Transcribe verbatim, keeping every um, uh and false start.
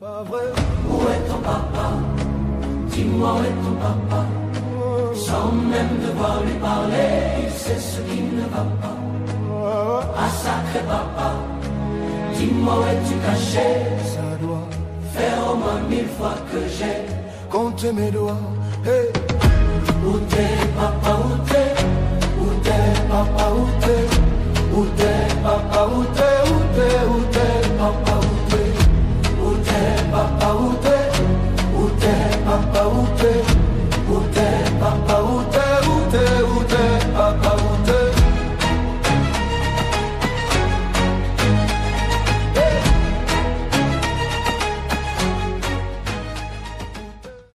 Pas vrai. Où est ton papa? Dis-moi où est ton papa? Sans même devoir lui parler, il sait ce qui ne va pas. Ah sacré papa, dis-moi où es-tu caché? Ça doit faire au moins mille fois que j'ai compté mes doigts. Hey. Où t'es papa, où t'es? Où t'es papa, où